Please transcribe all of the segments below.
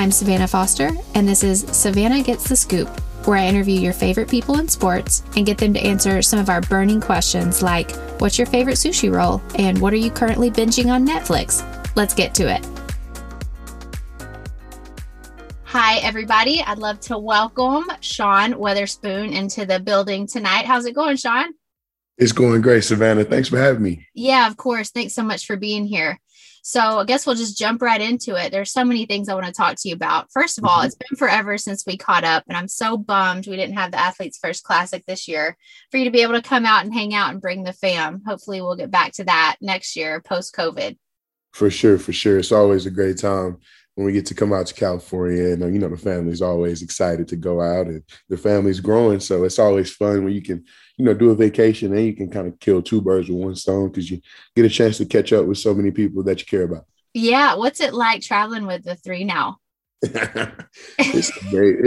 I'm Savannah Foster, and this is Savannah Gets the Scoop, where I interview your favorite people in sports and get them to answer some of our burning questions like, what's your favorite sushi roll? And what are you currently binging on Netflix? Let's get to it. Hi, everybody. I'd love to welcome Sean Weatherspoon into the building tonight. How's it going, Sean? It's going great, Savannah. Thanks for having me. Yeah, of course. Thanks so much for being here. So I guess we'll just jump right into it. There's so many things I want to talk to you about. First of all, it's been forever since we caught up, and I'm so bummed we didn't have the Athletes First Classic this year for you to be able to come out and hang out and bring the fam. Hopefully we'll get back to that next year, post-COVID. For sure. It's always a great time when we get to come out to California, and the family's always excited to go out, and the family's growing. So it's always fun when you can, do a vacation and you can kind of kill two birds with one stone because you get a chance to catch up with so many people that you care about. Yeah. What's it like traveling with the three now? It's great.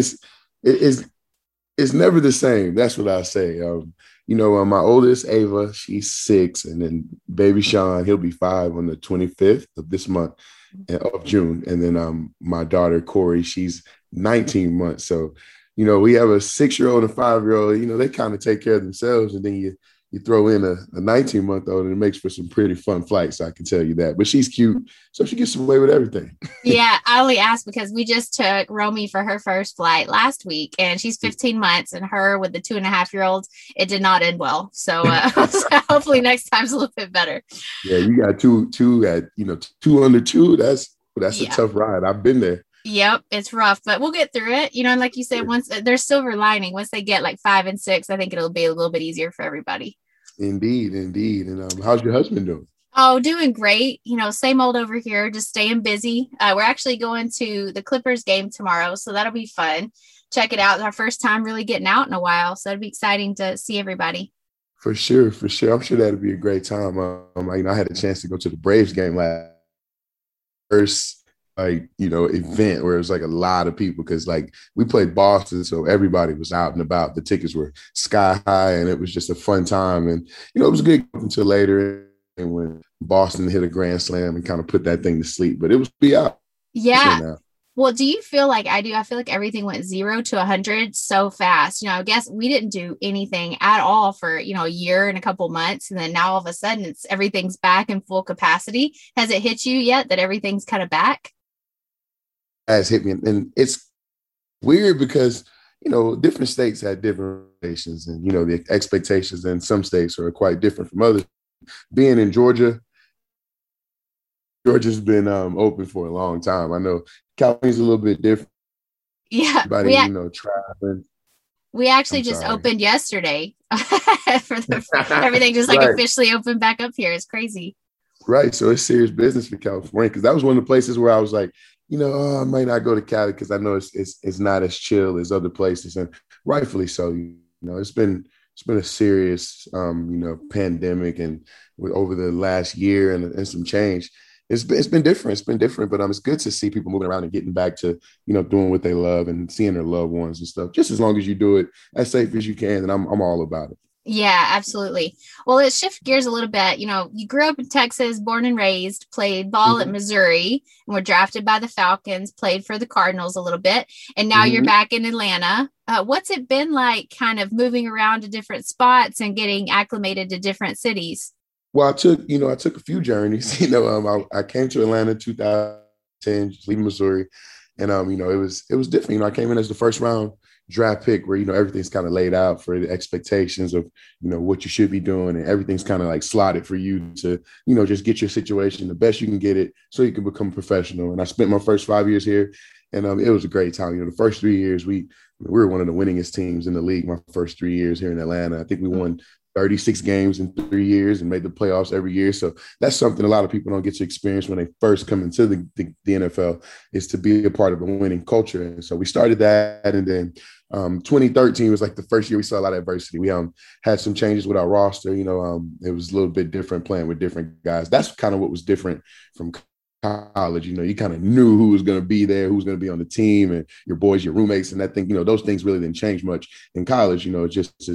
It's never the same. That's what I say. My oldest, Ava, she's 6, and then baby Sean, he'll be 5 on the 25th of this month of June. And then my daughter, Corey, she's 19 months. So, we have a 6-year-old and a 5-year-old, they kind of take care of themselves. And then you throw in a 19-month-old, and it makes for some pretty fun flights, I can tell you that. But she's cute, so she gets away with everything. Yeah, I only asked because we just took Romy for her first flight last week, and she's 15 months, and her with the 2.5-year-olds, it did not end well. So, so hopefully next time's a little bit better. Yeah, you got two at 2 under 2. That's a tough ride. I've been there. Yep, it's rough, but we'll get through it. And like you said, once there's silver lining, once they get like 5 and 6, I think it'll be a little bit easier for everybody. Indeed. And how's your husband doing? Oh, doing great. Same old over here, just staying busy. We're actually going to the Clippers game tomorrow, so that'll be fun. Check it out. It's our first time really getting out in a while, so it'll be exciting to see everybody. For sure. I'm sure that'll be a great time. I had a chance to go to the Braves game last first event where it was like a lot of people because we played Boston, so everybody was out and about. The tickets were sky high, and it was just a fun time. And it was good until later, and when Boston hit a grand slam and kind of put that thing to sleep. But it was be out. Yeah. Well, do you feel like I do? I feel like everything went 0 to 100 so fast. I guess we didn't do anything at all for, a year and a couple months. And then now all of a sudden everything's back in full capacity. Has it hit you yet that everything's kind of back? Has hit me. And it's weird because, different states had different expectations, and, the expectations in some states are quite different from others. Being in Georgia's been open for a long time. I know California's a little bit different. Yeah. Everybody, traveling. We actually just opened yesterday for everything just officially opened back up here. It's crazy. Right. So it's serious business for California, because that was one of the places where I was like, I might not go to Cali because I know it's not as chill as other places, and rightfully so. It's been a serious pandemic, and over the last year and some change, it's been different. It's been different, but it's good to see people moving around and getting back to doing what they love and seeing their loved ones and stuff. Just as long as you do it as safe as you can, and I'm all about it. Yeah, absolutely. Well, let's shift gears a little bit. You grew up in Texas, born and raised, played ball at Missouri, and were drafted by the Falcons, played for the Cardinals a little bit, and now you're back in Atlanta. What's it been like kind of moving around to different spots and getting acclimated to different cities? Well, I took a few journeys. I came to Atlanta in 2010, just leaving Missouri, and it was different. I came in as the first round draft pick where, everything's kind of laid out for the expectations of, what you should be doing, and everything's kind of slotted for you to, just get your situation the best you can get it so you can become professional. And I spent my first 5 years here, and it was a great time. The first 3 years, we were one of the winningest teams in the league. My first 3 years here in Atlanta, I think we won 36 games in 3 years and made the playoffs every year. So that's something a lot of people don't get to experience when they first come into the NFL, is to be a part of a winning culture. And so we started that. And then 2013 was the first year we saw a lot of adversity. We had some changes with our roster. It was a little bit different playing with different guys. That's kind of what was different from college. You kind of knew who was going to be there, who was going to be on the team, and your boys, your roommates, and that thing, those things really didn't change much in college. Just as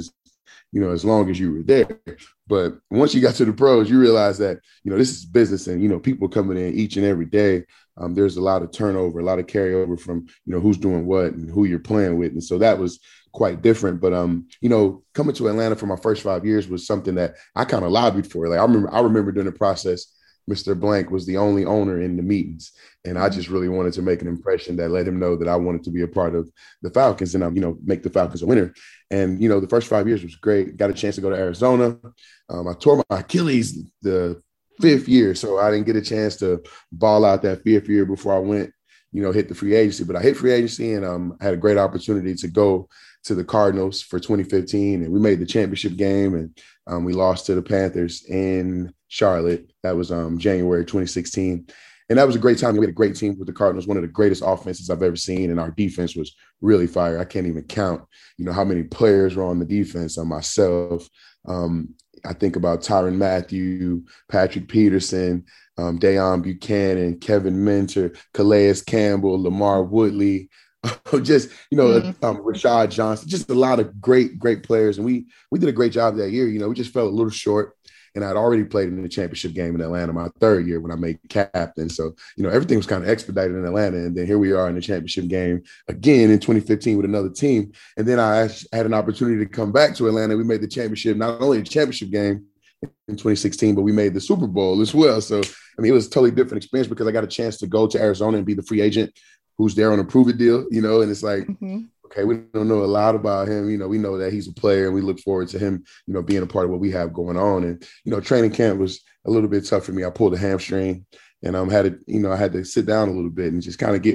as long as you were there. But once you got to the pros, you realize that, this is business and, people coming in each and every day. There's a lot of turnover, a lot of carryover from, who's doing what and who you're playing with. And so that was quite different. But, coming to Atlanta for my first 5 years was something that I kind of lobbied for. Like I remember during the process, Mr. Blank was the only owner in the meetings. And I just really wanted to make an impression that let him know that I wanted to be a part of the Falcons and, make the Falcons a winner. And, the first 5 years was great. Got a chance to go to Arizona. I tore my Achilles the 5th year. So I didn't get a chance to ball out that 5th year before I went, hit the free agency. But I hit free agency and I had a great opportunity to go to the Cardinals for 2015. And we made the championship game and we lost to the Panthers in Charlotte. That was January 2016. And that was a great time. We had a great team with the Cardinals, one of the greatest offenses I've ever seen. And our defense was really fire. I can't even count, how many players were on the defense. Myself, I think about Tyrann Mathieu, Patrick Peterson, Dejon Buchanan, Kevin Minter, Calais Campbell, Lamar Woodley, just, Rashad Johnson, just a lot of great players. And we did a great job that year. We just fell a little short. And I'd already played in the championship game in Atlanta my 3rd year when I made captain. So, everything was kind of expedited in Atlanta. And then here we are in the championship game again in 2015 with another team. And then I had an opportunity to come back to Atlanta. We made the championship, not only the championship game in 2016, but we made the Super Bowl as well. So, it was a totally different experience because I got a chance to go to Arizona and be the free agent who's there on a prove-it deal, and it's like, okay, we don't know a lot about him. We know that he's a player and we look forward to him, being a part of what we have going on. And, training camp was a little bit tough for me. I pulled a hamstring and I had to sit down a little bit and just kind of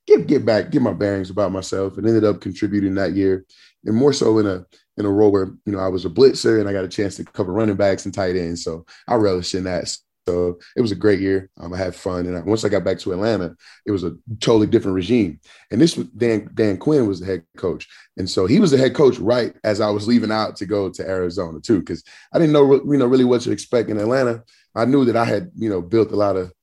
get my bearings about myself, and ended up contributing that year, and more so in a role where, I was a blitzer and I got a chance to cover running backs and tight ends. So I relished in that. So it was a great year. I had fun. And once I got back to Atlanta, it was a totally different regime. And this was Dan Quinn was the head coach. And so he was the head coach right as I was leaving out to go to Arizona too, because I didn't know, really what to expect in Atlanta. I knew that I had, built a lot of,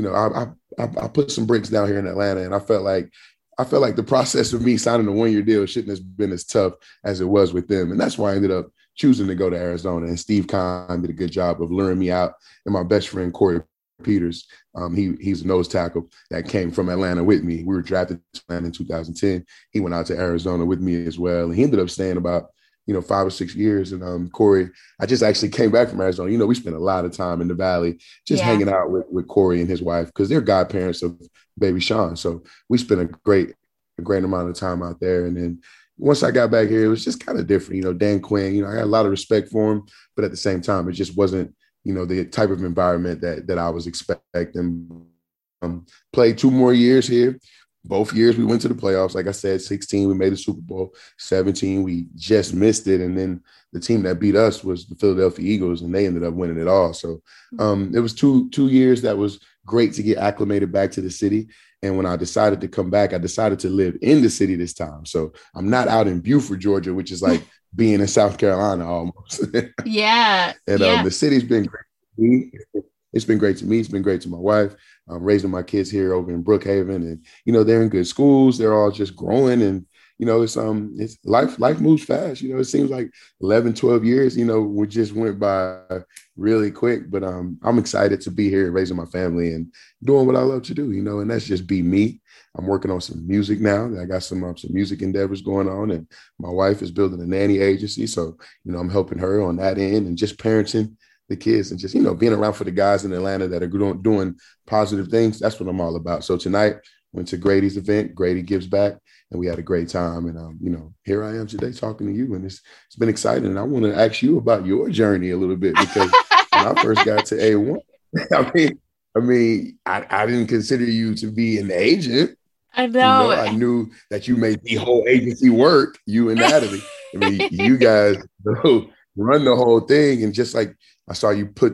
I put some bricks down here in Atlanta, and I felt like the process of me signing a 1-year deal shouldn't have been as tough as it was with them. And that's why I ended up choosing to go to Arizona. And Steve Kahn did a good job of luring me out. And my best friend, Corey Peters, he's a nose tackle that came from Atlanta with me. We were drafted to Atlanta in 2010. He went out to Arizona with me as well. And he ended up staying about, 5 or 6 years. And Corey, I just actually came back from Arizona. We spent a lot of time in the Valley just hanging out with Corey and his wife, because they're godparents of baby Sean. So we spent a great amount of time out there. And then once I got back here, it was just kind of different. Dan Quinn, I had a lot of respect for him, but at the same time, it just wasn't, the type of environment that I was expecting. Played 2 more years here. Both years we went to the playoffs. Like I said, 16, we made the Super Bowl. 17, we just missed it. And then the team that beat us was the Philadelphia Eagles, and they ended up winning it all. So it was two years that was great to get acclimated back to the city. And when I decided to come back, I decided to live in the city this time. So I'm not out in Beaufort, Georgia, which is like being in South Carolina almost. Yeah. And the city's been great to me. It's been great to me. It's been great to my wife. I'm raising my kids here over in Brookhaven, and, they're in good schools. They're all just growing, and, it's life moves fast. It seems like 11, 12 years, we just went by really quick, but I'm excited to be here raising my family and doing what I love to do, and that's just be me. I'm working on some music now. I got some music endeavors going on, and my wife is building a nanny agency. So, I'm helping her on that end, and just parenting the kids, and just, being around for the guys in Atlanta that are doing positive things. That's what I'm all about. So tonight, went to Grady's event. Grady Gives Back, and we had a great time. And, here I am today talking to you, and it's been exciting. And I want to ask you about your journey a little bit, because when I first got to A1, I didn't consider you to be an agent. I know. I knew that you made the whole agency work, you and Natalie. You guys run the whole thing. And just like I saw you put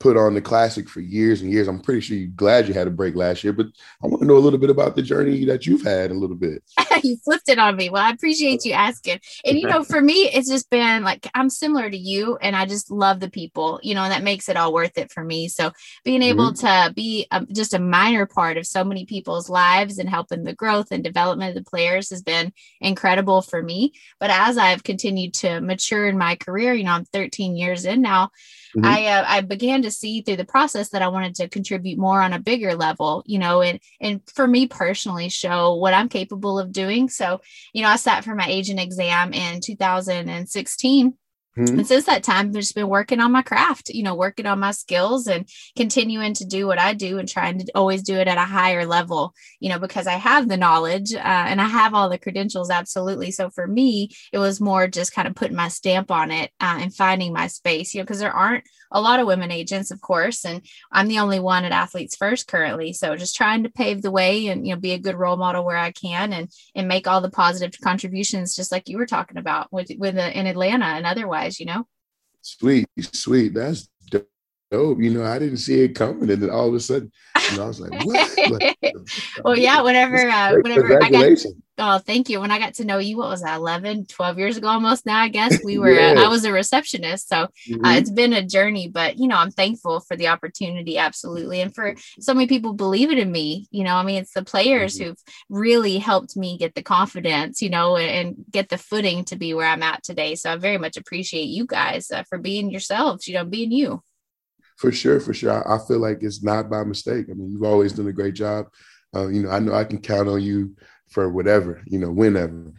put on the Classic for years and years. I'm pretty sure you're glad you had a break last year, but I want to know a little bit about the journey that you've had a little bit. You flipped it on me. Well, I appreciate you asking. And, for me, it's just been like, I'm similar to you and I just love the people, and that makes it all worth it for me. So being able to be just a minor part of so many people's lives and helping the growth and development of the players has been incredible for me. But as I've continued to mature in my career, I'm 13 years in now, I began to see through the process that I wanted to contribute more on a bigger level, and for me personally show what I'm capable of doing. So, I sat for my agent exam in 2016. And since that time, I've just been working on my craft, working on my skills and continuing to do what I do and trying to always do it at a higher level, because I have the knowledge and I have all the credentials. Absolutely. So for me, it was more just kind of putting my stamp on it and finding my space, because there aren't a lot of women agents, of course, and I'm the only one at Athletes First currently. So just trying to pave the way and, be a good role model where I can and make all the positive contributions, just like you were talking about with in Atlanta and otherwise. Sweet. That's dope. I didn't see it coming, and then all of a sudden, I was like, "What?" Well, yeah. Whenever congratulations. Thank you. When I got to know you, what was that, 11, 12 years ago almost now, I guess we were, I was a receptionist. So it's been a journey, but, I'm thankful for the opportunity. Absolutely. And for so many people believing in me, it's the players who've really helped me get the confidence, and get the footing to be where I'm at today. So I very much appreciate you guys for being yourselves, being you. For sure. I feel like it's not by mistake. I mean, you've always done a great job. I know I can count on you for whatever, whenever,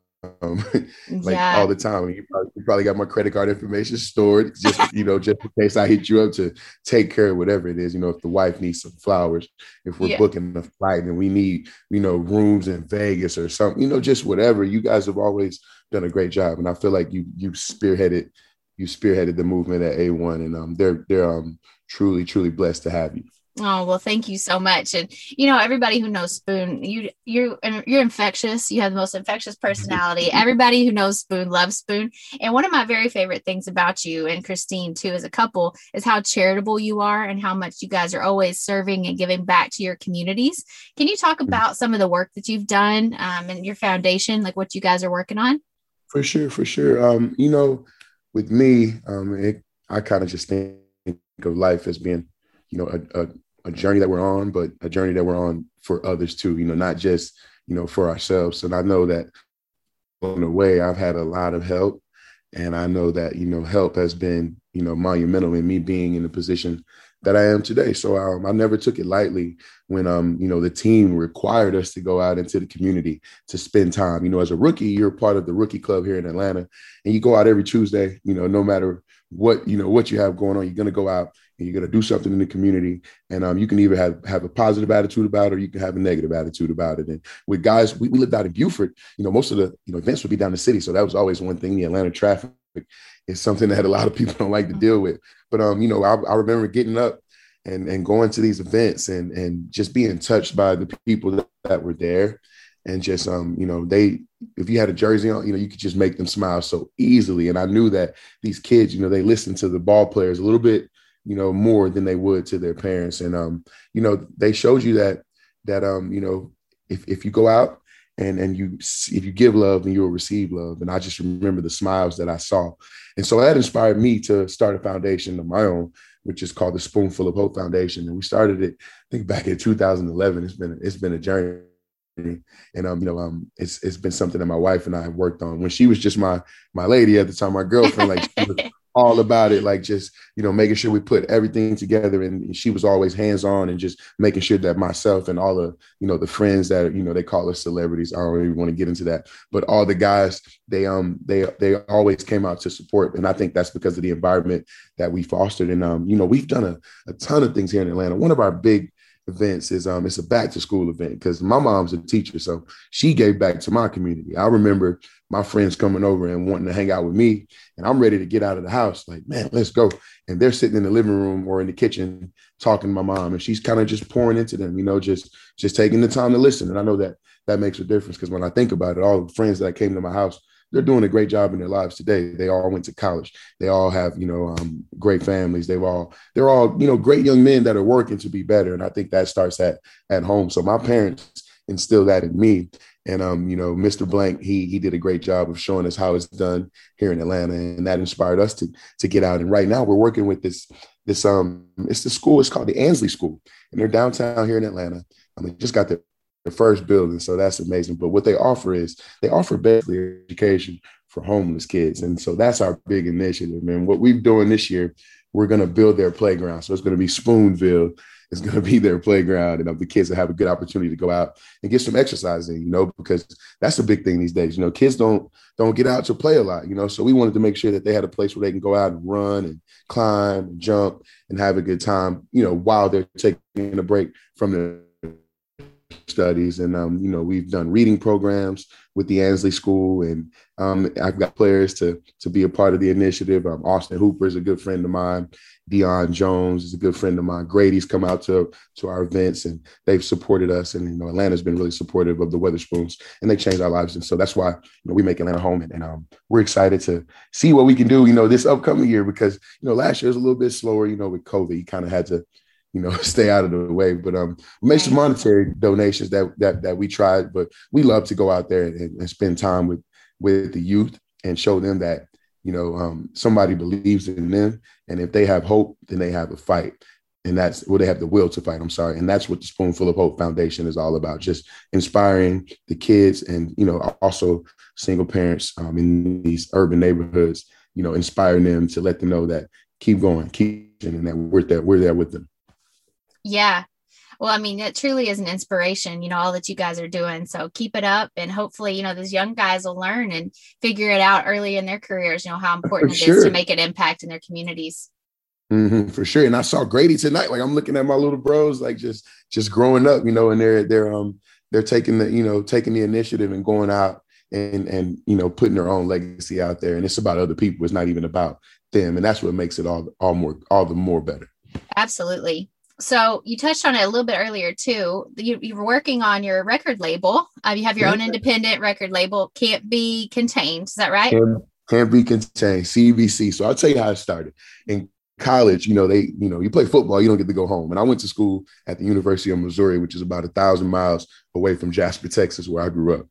all the time. You probably got my credit card information stored just, just in case I hit you up to take care of whatever it is. If the wife needs some flowers, if we're booking a flight and we need, rooms in Vegas or something, just whatever. You guys have always done a great job. And I feel like you spearheaded the movement at A1, and they're truly, truly blessed to have you. Oh, well, thank you so much. And, everybody who knows Spoon, you're infectious. You have the most infectious personality. Everybody who knows Spoon loves Spoon. And one of my very favorite things about you and Christine too, as a couple, is how charitable you are and how much you guys are always serving and giving back to your communities. Can you talk about some of the work that you've done and your foundation, like what you guys are working on? For sure. With me, I kind of just think of life as being, a journey that we're on, but a journey that we're on for others too, not just, for ourselves. And I know that along the way, I've had a lot of help. And I know that, help has been, monumental in me being in the position that I am today. So I never took it lightly when, the team required us to go out into the community to spend time. As a rookie, you're part of the rookie club here in Atlanta, and you go out every Tuesday, no matter what you have going on, you're going to go out and you're going to do something in the community. And you can either have a positive attitude about it, or you can have a negative attitude about it. And with guys, we lived out in Buford, most of the events would be down the city. So that was always one thing. The Atlanta traffic is something that a lot of people don't like to deal with. But, I remember getting up and going to these events and just being touched by the people that were there. And just, if you had a jersey on, you could just make them smile so easily. And I knew that these kids, they listen to the ball players a little bit, more than they would to their parents. And, they showed you that, if you go out and if you give love, then you'll receive love. And I just remember the smiles that I saw. And so that inspired me to start a foundation of my own, which is called the Spoonful of Hope Foundation. And we started it, I think, back in 2011. It's been a journey. And, it's been something that my wife and I have worked on. When she was just my lady at the time, my girlfriend, like, she was all about it, like, just, making sure we put everything together. And she was always hands-on and just making sure that myself and all the, the friends that, they call us celebrities. I don't even want to get into that, but all the guys, they always came out to support. And I think that's because of the environment that we fostered. And, we've done a ton of things here in Atlanta. One of our big events is it's a back to school event, because my mom's a teacher, so she gave back to my community. I remember my friends coming over and wanting to hang out with me, and I'm ready to get out of the house, like, man, let's go. And they're sitting in the living room or in the kitchen talking to my mom, and she's kind of just pouring into them, just taking the time to listen. And I know that makes a difference, because when I think about it, all the friends that came to my house they're doing a great job in their lives today. They all went to college. They all have, great families. They're all, great young men that are working to be better. And I think that starts at home. So my parents instilled that in me. And, Mr. Blank, he did a great job of showing us how it's done here in Atlanta. And that inspired us to get out. And right now we're working with this, it's the school, it's called the Ansley School. And they're downtown here in Atlanta. They just got the first building. So that's amazing. But what they offer basically education for homeless kids. And so that's our big initiative. And what we're doing this year, we're going to build their playground. So it's going to be Spoonville. It's going to be their playground. And the kids will have a good opportunity to go out and get some exercise in, because that's a big thing these days. Kids don't get out to play a lot, so we wanted to make sure that they had a place where they can go out and run and climb and jump and have a good time, while they're taking a break from the studies. And, we've done reading programs with the Ansley School, and I've got players to be a part of the initiative. Austin Hooper is a good friend of mine. Deion Jones is a good friend of mine. Grady's come out to our events, and they've supported us. And, Atlanta's been really supportive of the Weatherspoons, and they changed our lives. And so that's why, we make Atlanta home. And we're excited to see what we can do, this upcoming year, because, last year was a little bit slower, with COVID. You kind of had to, stay out of the way. But we made some monetary donations that we tried, but we love to go out there and spend time with the youth and show them that, somebody believes in them. And if they have hope, then they have a fight. And that's they have the will to fight. I'm sorry. And that's what the Spoonful of Hope Foundation is all about. Just inspiring the kids and, also single parents in these urban neighborhoods, inspiring them to let them know that keep going, and that we're there with them. Yeah. Well, I mean, it truly is an inspiration, all that you guys are doing. So keep it up. And hopefully, those young guys will learn and figure it out early in their careers, how important it is to make an impact in their communities. Mm-hmm, for sure. And I saw Grady tonight. Like, I'm looking at my little bros, like just growing up, and they're taking the initiative and going out and putting their own legacy out there. And it's about other people. It's not even about them. And that's what makes it all the more better. Absolutely. So you touched on it a little bit earlier too. You were working on your record label. You have your own independent record label, Can't Be Contained. Is that right? Can't Be Contained, CBC. So I'll tell you how it started. In college, you play football, you don't get to go home. And I went to school at the University of Missouri, which is about 1,000 miles away from Jasper, Texas, where I grew up.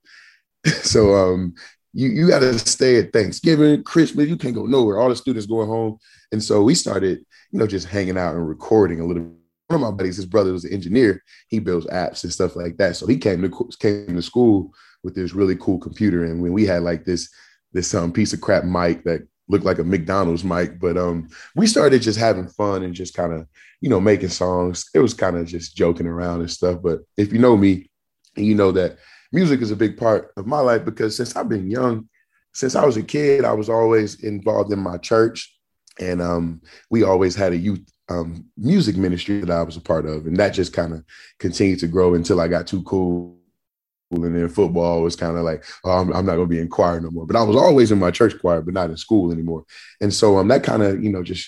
So you got to stay at Thanksgiving, Christmas. You can't go nowhere. All the students going home. And so we started, just hanging out and recording a little bit. One of my buddies, his brother was an engineer. He builds apps and stuff like that. So he came to school with this really cool computer. And when we had like this piece of crap mic that looked like a McDonald's mic, but we started just having fun and just kind of, making songs. It was kind of just joking around and stuff. But if you know me, and you know that music is a big part of my life, because since I've been young, since I was a kid, I was always involved in my church. And we always had a youth music ministry that I was a part of. And that just kind of continued to grow until I got too cool. And then football was kind of like, oh, I'm not going to be in choir no more. But I was always in my church choir, but not in school anymore. And so that kind of,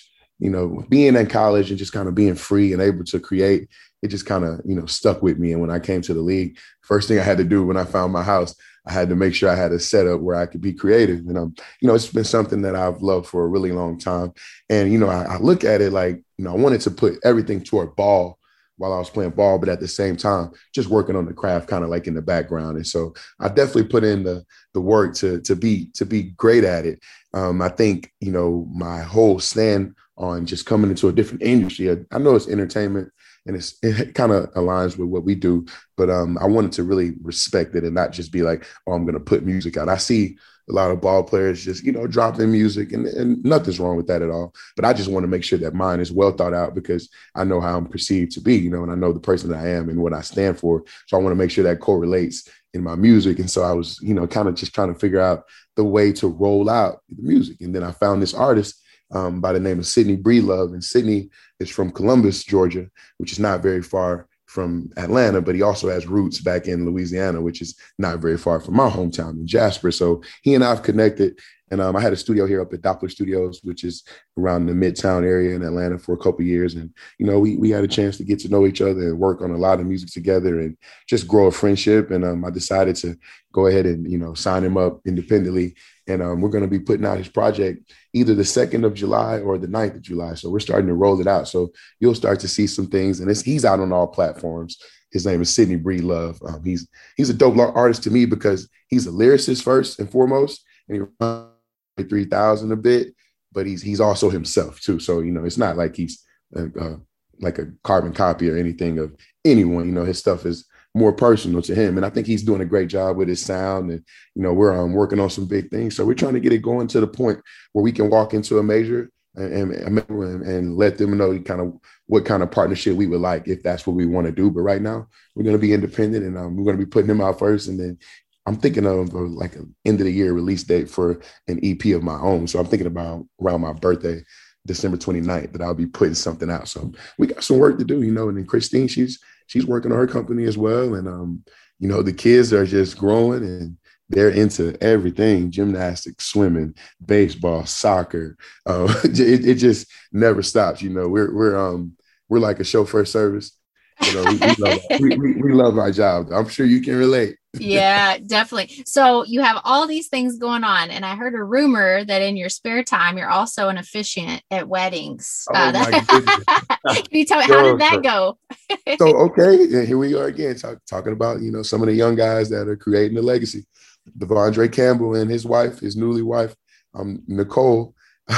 being in college and just kind of being free and able to create, it just kind of, stuck with me. And when I came to the league, first thing I had to do when I found my house, I had to make sure I had a setup where I could be creative. And, it's been something that I've loved for a really long time. And, I look at it like, I wanted to put everything toward ball while I was playing ball, but at the same time, just working on the craft kind of like in the background. And so I definitely put in the work to be great at it. I think, my whole stand on just coming into a different industry, I know it's entertainment, and it kind of aligns with what we do, but I wanted to really respect it and not just be like, oh, I'm going to put music out. I see a lot of ball players just, drop their music, and nothing's wrong with that at all. But I just want to make sure that mine is well thought out, because I know how I'm perceived to be, and I know the person that I am and what I stand for. So I want to make sure that correlates in my music. And so I was, kind of just trying to figure out the way to roll out the music. And then I found this artist by the name of Sydney Breedlove. And Sydney is from Columbus, Georgia, which is not very far from Atlanta, but he also has roots back in Louisiana, which is not very far from my hometown in Jasper. So he and I've connected, And I had a studio here up at Doppler Studios, which is around the Midtown area in Atlanta for a couple of years. And, we had a chance to get to know each other and work on a lot of music together and just grow a friendship. And I decided to go ahead and, sign him up independently. And we're going to be putting out his project either the 2nd of July or the 9th of July. So we're starting to roll it out. So you'll start to see some things. And he's out on all platforms. His name is Sidney Breedlove. He's a dope artist to me because he's a lyricist first and foremost. And he runs 3000 a bit, but he's also himself too. So, it's not like he's like a carbon copy or anything of anyone. His stuff is more personal to him. And I think he's doing a great job with his sound. And, we're working on some big things. So we're trying to get it going to the point where we can walk into a major and let them know kind of what kind of partnership we would like, if that's what we want to do. But right now we're going to be independent, and we're going to be putting him out first. And then I'm thinking of like an end of the year release date for an EP of my own. So I'm thinking about around my birthday, December 29th, that I'll be putting something out. So we got some work to do, and then Christine, she's working on her company as well. And, the kids are just growing and they're into everything: gymnastics, swimming, baseball, soccer. It just never stops. We're like a chauffeur service. We love our job. I'm sure you can relate. Yeah, definitely. So you have all these things going on, and I heard a rumor that in your spare time you're also an officiant at weddings. My goodness. Can you tell me, how did that go? So okay, here we are again talking about some of the young guys that are creating a legacy. Devondre Campbell and his wife, his newly wife, Nicole.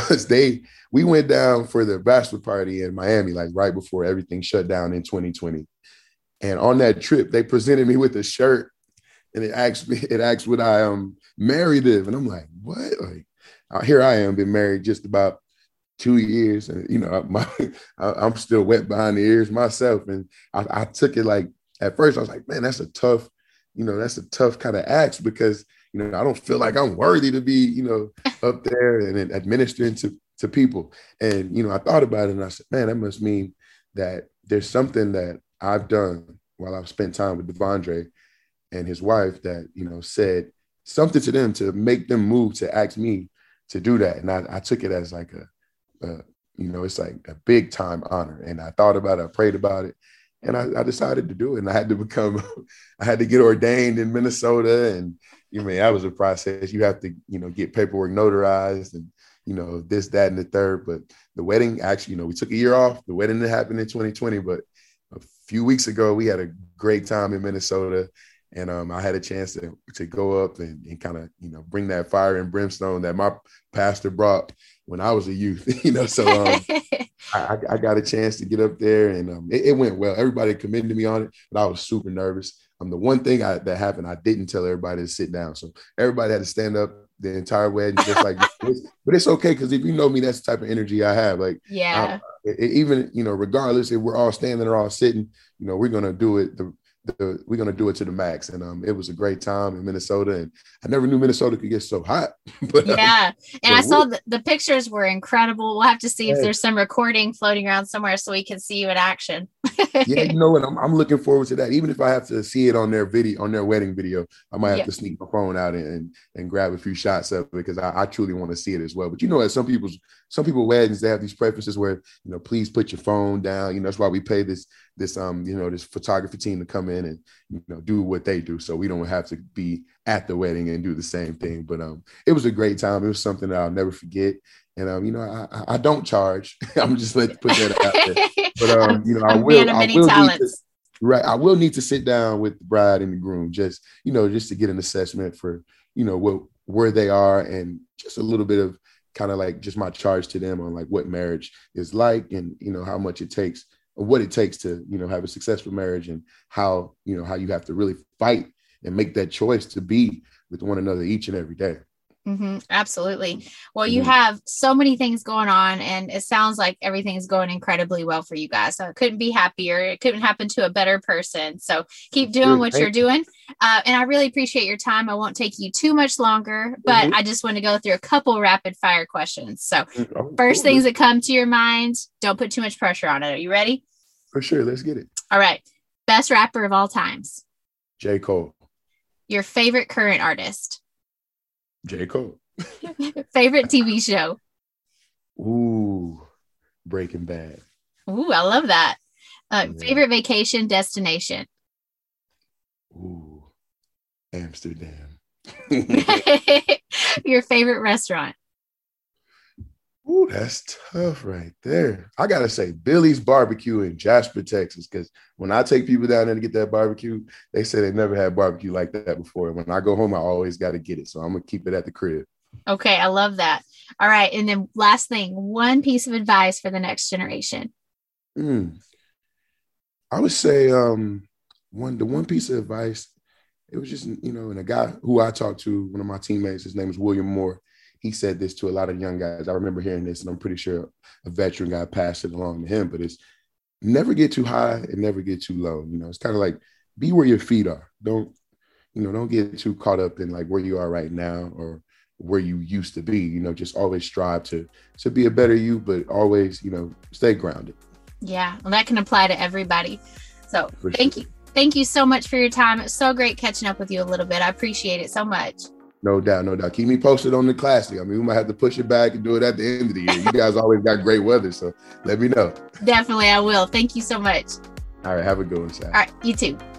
We went down for the bachelor party in Miami, like right before everything shut down in 2020. And on that trip, they presented me with a shirt, and it asked would I marry them, and I'm like, what? Like, here I am, been married just about 2 years, and I'm still wet behind the ears myself. And I took it like, at first I was like, man, that's a tough kind of ask, because I don't feel like I'm worthy to be up there and administering to people. And I thought about it, and I said, man, that must mean that there's something that I've done while I've spent time with Devondre and his wife that said something to them to make them move to ask me to do that. And I took it as like it's like a big time honor. And I thought about it, I prayed about it, and I decided to do it. And I had to get ordained in Minnesota. And that was a process. You have to, get paperwork notarized and, this, that, and the third. But the wedding, actually, we took a year off. The wedding didn't happen in 2020, but a few weeks ago, we had a great time in Minnesota. And I had a chance to go up and kind of, bring that fire and brimstone that my pastor brought when I was a youth, so I got a chance to get up there, and it went well. Everybody commended me on it, but I was super nervous. The one thing that happened, I didn't tell everybody to sit down. So everybody had to stand up the entire wedding, just like this. But it's okay, because if you know me, that's the type of energy I have. Like, yeah, even, regardless if we're all standing or all sitting, we're going to do it. We're going to do it to the max. And it was a great time in Minnesota. And I never knew Minnesota could get so hot. But, yeah. And I saw the pictures were incredible. We'll have to see if there's some recording floating around somewhere so we can see you in action. Yeah, what? I'm looking forward to that. Even if I have to see it on their wedding video, I might have to sneak my phone out and grab a few shots of it, because I truly want to see it as well. But at some people's weddings, they have these preferences where, please put your phone down. That's why we pay this this photography team to come in and do what they do, so we don't have to be at the wedding and do the same thing. But it was a great time. It was something that I'll never forget. And I don't charge. I'm just letting put that out there. But I will need to sit down with the bride and the groom, just to get an assessment for where they are, and just a little bit of kind of like just my charge to them on like what marriage is like, and how much it takes, or what it takes to have a successful marriage, and how you have to really fight and make that choice to be with one another each and every day. Mm-hmm, absolutely. Well, you have so many things going on, and it sounds like everything's going incredibly well for you guys. So it couldn't be happier. It couldn't happen to a better person. So keep doing what you're doing. And I really appreciate your time. I won't take you too much longer, but I just want to go through a couple rapid fire questions. So first things that come to your mind, don't put too much pressure on it. Are you ready? For sure. Let's get it. All right. Best rapper of all times? J. Cole. Your favorite current artist? J. Cole. Favorite TV show? Ooh, Breaking Bad. Ooh, I love that. Yeah. Favorite vacation destination? Ooh, Amsterdam. Your favorite restaurant? Ooh, that's tough right there. I gotta say, Billy's Barbecue in Jasper, Texas, because when I take people down there to get that barbecue, they say they never had barbecue like that before. When I go home, I always got to get it, so I'm gonna keep it at the crib. Okay, I love that. All right, and then last thing, one piece of advice for the next generation. I would say the one piece of advice, it was just, and a guy who I talked to, one of my teammates, his name is William Moore. He said this to a lot of young guys. I remember hearing this, and I'm pretty sure a veteran guy passed it along to him, but it's never get too high and never get too low. It's kind of like be where your feet are. Don't get too caught up in like where you are right now or where you used to be. Just always strive to be a better you, but always, stay grounded. Yeah, well, that can apply to everybody. So thank you. Thank you so much for your time. It's so great catching up with you a little bit. I appreciate it so much. No doubt, no doubt. Keep me posted on the Classic. I mean, we might have to push it back and do it at the end of the year. You guys always got great weather, so let me know. Definitely, I will. Thank you so much. All right, have a good one, Sam. All right, you too.